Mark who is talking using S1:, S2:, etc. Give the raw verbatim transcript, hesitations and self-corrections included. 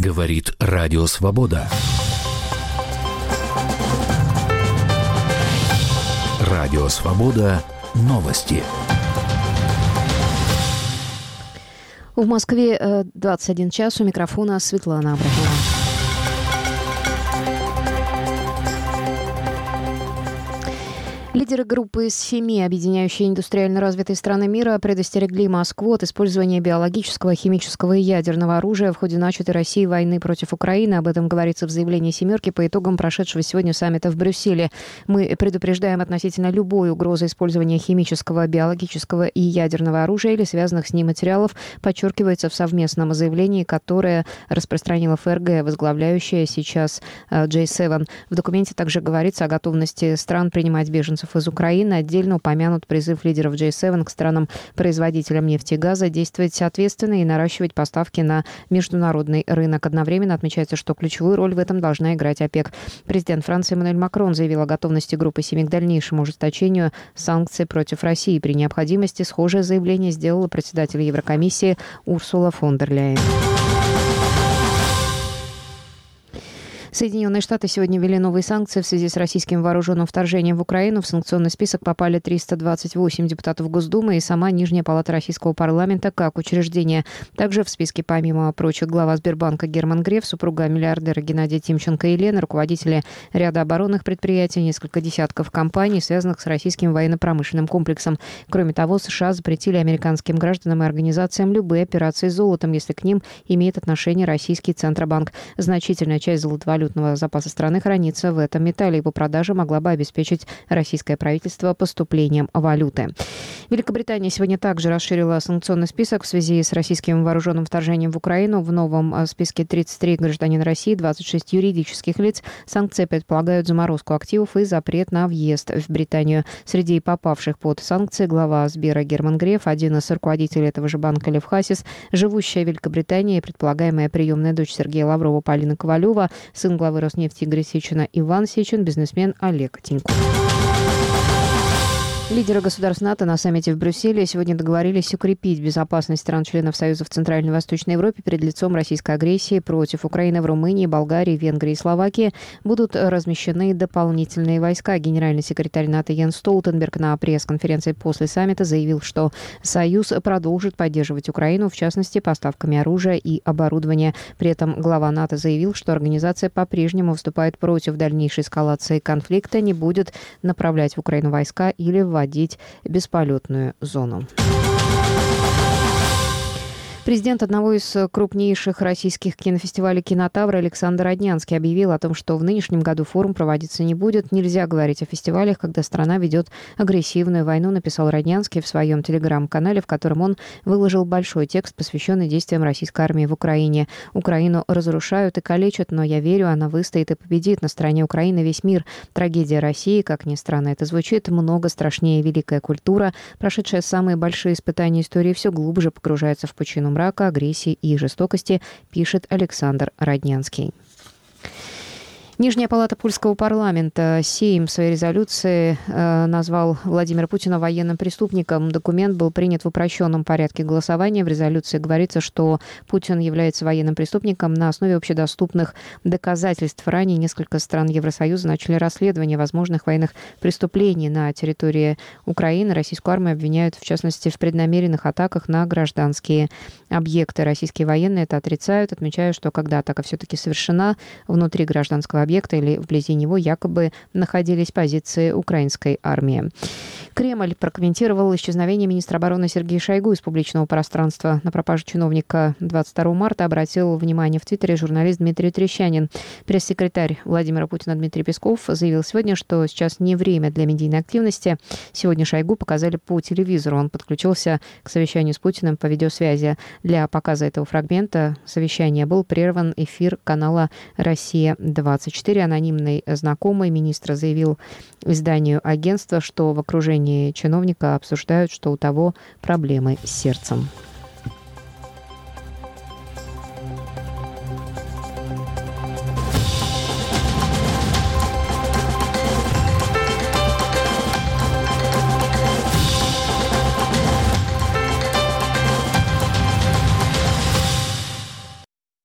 S1: Говорит Радио Свобода. Радио Свобода. Новости.
S2: В Москве двадцать один час. У микрофона Светлана Абрахова. Лидеры группы семи, объединяющие индустриально развитые страны мира, предостерегли Москву от использования биологического, химического и ядерного оружия в ходе начатой Россией войны против Украины. Об этом говорится в заявлении «семерки» по итогам прошедшего сегодня саммита в Брюсселе. Мы предупреждаем относительно любой угрозы использования химического, биологического и ядерного оружия или связанных с ним материалов, подчеркивается в совместном заявлении, которое распространила ФРГ, возглавляющая сейчас джей семь. В документе также говорится о готовности стран принимать беженцев из Украины. Отдельно упомянут призыв лидеров джей семь к странам-производителям нефти и газа действовать ответственно и наращивать поставки на международный рынок. Одновременно отмечается, что ключевую роль в этом должна играть ОПЕК. Президент Франции Эммануэль Макрон заявил о готовности группы семи к дальнейшему ужесточению санкций против России. При необходимости схожее заявление сделала председатель Еврокомиссии Урсула фон дер Ляйен. Соединенные Штаты сегодня ввели новые санкции в связи с российским вооруженным вторжением в Украину. В санкционный список попали триста двадцать восемь депутатов Госдумы и сама Нижняя палата российского парламента как учреждение. Также в списке, помимо прочих, глава Сбербанка Герман Греф, супруга миллиардера Геннадия Тимченко и Лена, руководители ряда оборонных предприятий, несколько десятков компаний, связанных с российским военно-промышленным комплексом. Кроме того, США запретили американским гражданам и организациям любые операции с золотом, если к ним имеет отношение российский Центробанк. Значительная часть золотовалютного запаса страны хранится в этом металле. Его продажа могла бы обеспечить российское правительство поступлением валюты. Великобритания сегодня также расширила санкционный список в связи с российским вооруженным вторжением в Украину. В новом списке тридцать три гражданина России, двадцать шесть юридических лиц. Санкции предполагают заморозку активов и запрет на въезд в Британию. Среди попавших под санкции глава Сбера Герман Греф, один из руководителей этого же банка Лев Хасис, живущая в Великобритании и предполагаемая приемная дочь Сергея Лаврова Полина Ковалева, сын главы Роснефти Игоря Сечина Иван Сечин, бизнесмен Олег Тиньков. Лидеры государств НАТО на саммите в Брюсселе сегодня договорились укрепить безопасность стран-членов Союза в Центральной и Восточной Европе перед лицом российской агрессии против Украины. В Румынии, Болгарии, Венгрии и Словакии будут размещены дополнительные войска. Генеральный секретарь НАТО Йенс Столтенберг на пресс-конференции после саммита заявил, что Союз продолжит поддерживать Украину, в частности, поставками оружия и оборудования. При этом глава НАТО заявил, что организация по-прежнему выступает против дальнейшей эскалации конфликта, не будет направлять в Украину войска или вводить бесполетную зону. Президент одного из крупнейших российских кинофестивалей «Кинотавр» Александр Роднянский объявил о том, что в нынешнем году форум проводиться не будет. Нельзя говорить о фестивалях, когда страна ведет агрессивную войну, написал Роднянский в своем телеграм-канале, в котором он выложил большой текст, посвященный действиям российской армии в Украине. Украину разрушают и калечат, но я верю, она выстоит и победит. На стороне Украины весь мир. Трагедия России, как ни странно это звучит, много страшнее. Великая культура, прошедшая самые большие испытания истории, все глубже погружается в пучину мрака, агрессии и жестокости, пишет Александр Роднянский. Нижняя палата польского парламента Сейм в своей резолюции э, назвал Владимира Путина военным преступником. Документ был принят в упрощенном порядке голосования. В резолюции говорится, что Путин является военным преступником на основе общедоступных доказательств. Ранее несколько стран Евросоюза начали расследование возможных военных преступлений на территории Украины. Российскую армию обвиняют, в частности, в преднамеренных атаках на гражданские объекты. Российские военные это отрицают, отмечая, что когда атака все-таки совершена, внутри гражданского объекта или вблизи него якобы находились позиции украинской армии. Кремль прокомментировал исчезновение министра обороны Сергея Шойгу из публичного пространства. На пропажу чиновника двадцать второго марта обратил внимание в Твиттере журналист Дмитрий Трещанин. Пресс-секретарь Владимира Путина Дмитрий Песков заявил сегодня, что сейчас не время для медийной активности. Сегодня Шойгу показали по телевизору. Он подключился к совещанию с Путиным по видеосвязи. Для показа этого фрагмента совещания был прерван эфир канала «Россия-двадцать четыре». Анонимный знакомый министра заявил изданию агентства, что в окружении чиновника обсуждают, что у того проблемы с сердцем.